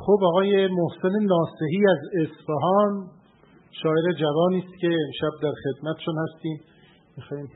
خب آقای محسن ناصحی از اصفهان، شاعر جوانی است که امشب در خدمتشون هستیم. میخوایم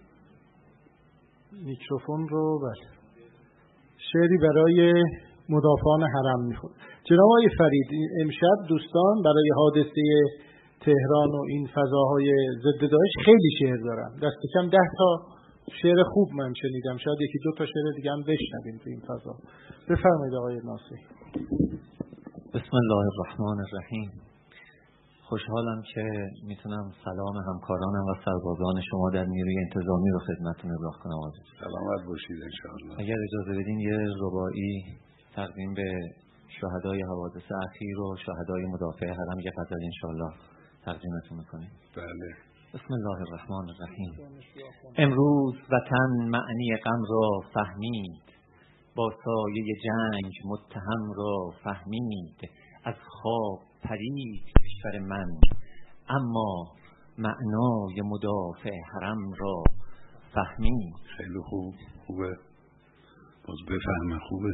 میکروفون رو شعری برای مدافعان حرم میخونم. جناب آقای فرید، امشب دوستان برای حادثه تهران و این فضاهای ضد داعش خیلی شعر دارن. دست کم 10 تا شعر خوب من شنیدم، شاید یکی 2 تا شعر دیگه هم بشنویم تو این فضا. بفرمایید آقای ناصحی. بسم الله الرحمن الرحیم. خوشحالم که میتونم سلام همکارانم و سربازان شما در نیروی انتظامی رو خدمتتون ابلاغ کنم. سلامت باشید انشاءالله. اگر اجازه بدین یه رباعی تقدیم به شهدای حوادث اخیر و شهدای مدافع حرم یه غزل انشاءالله تقدیمتون میکنیم. بله. بسم الله الرحمن الرحیم. امروز وطن معنی غم را فهمید، با سایه جنگ متهم را فهمید. از خواب پرید کشور من، اما معنای مدافع حرم را فهمید. خیلی خوبه باز بفهمه. خوبه.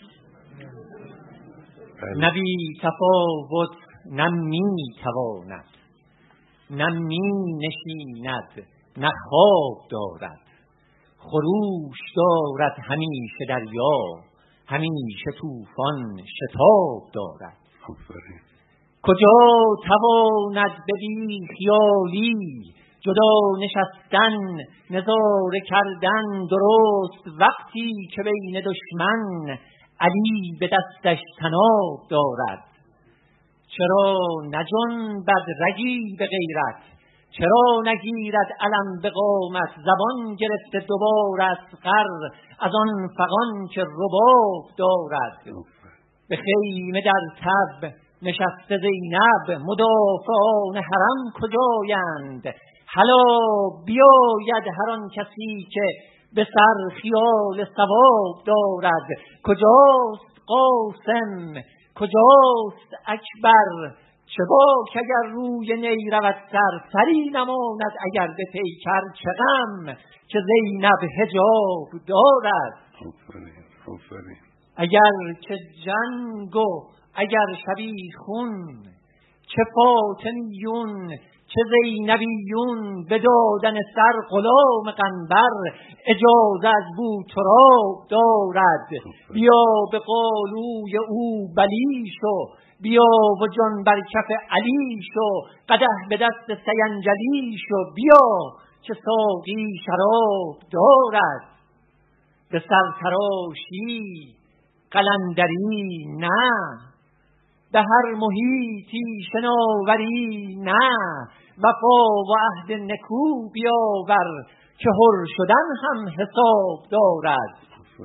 نه بی تفاوت نه می تواند، نه می نشیند نه خواب دارد. خروش دارد همیشه دریا، همیشه طوفان شتاب دارد. کجا تواند به بی خیالی جدا نشستن، نظاره کردن درست وقتی که بین دشمن علی به دستش طناب دارد. چرا نجنبد رگی به غیرت، چرا نگیرد علم به قامت. زبان گرفته دوباره اصغر از آن فغان که رباب دارد. به خیمه در تب نشسته زینب، مدافعان حرم کجایند؟ هلا بیاید هر آن کسی که به سر خیال ثواب دارد. کجاست قاسم کجاست اکبر، چه باک اگر روی نی رود سر. سری نماند اگر به پیکر، چه غم که زینب حجاب دارد. اگر که جنگ و اگر شبیخون، چه فاطمیون چه زینبیون. به دادن سر غلام قنبر، اجازه از بوتراب دارد. بیا به قالوی او بلی شو، بیا و جان بر کف علی شو. قدح به دست سینجلی شو، بیا که ساقی شراب دارد. به سرتراشی قلندری نه، به هر محیطی شناوری نه. وفا و عهد نکو بیاور، که حر شدن هم حساب دارد.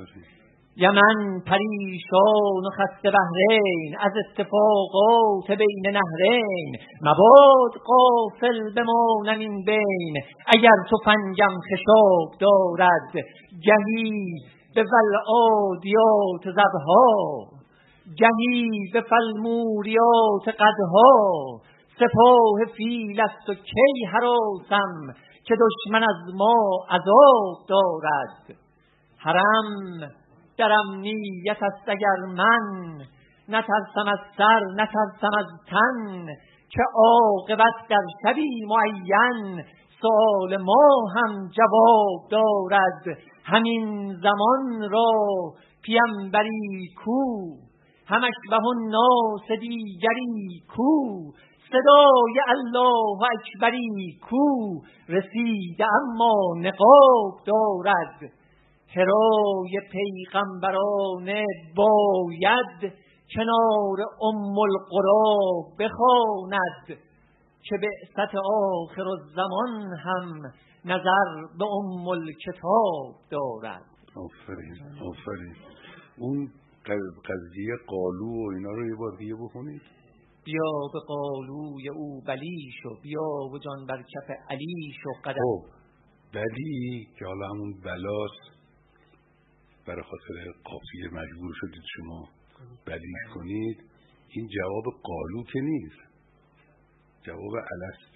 یمن پریشان و خسته بحرین، از اتفاقات بین نهرین. مباد غافل بمانم این بین، اگر تفنگم خشاب دارد. گهی به ولعادیات زبها، گهی به فالموریات قدها. سپاه فیل است و کی هراسم، که دشمن از ما عذاب دارد. حرم در امنیت است اگر من، نترسم از سر نترسم از تن. که عاقبت در شبی معین، سؤال ما هم جواب دارد. همین زمان را پیامبری کو، همش به الناس دیگری کو. صدای الله اکبری کو، رسیده اما نقاب دارد. هرای پیغمبرانه باید، کنار ام القری بخواند. که بعثت آخر الزمان هم، نظر به ام الکتاب دارد. آفرین. اون قضیه قالو و اینا رو یه بار دیگه بخونید. بیا به قالوی او بلی شو، بیا و جان بر کف علی شو. قدم بلی که حالا همون بلاست، برای خاطر قافیه مجبور شدید شما بلی کنید. این جواب قالو که نیست، جواب الست.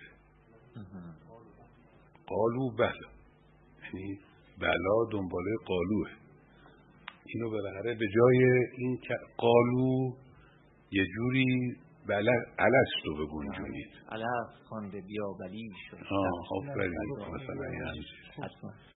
قالو بلا، یعنی بلا دنباله قالوه. اینو بالاخره به جای این که قالو یه جوری الست رو بگنجونید. الست خوانده بیا ولی شد. آفرین مثلا یعنی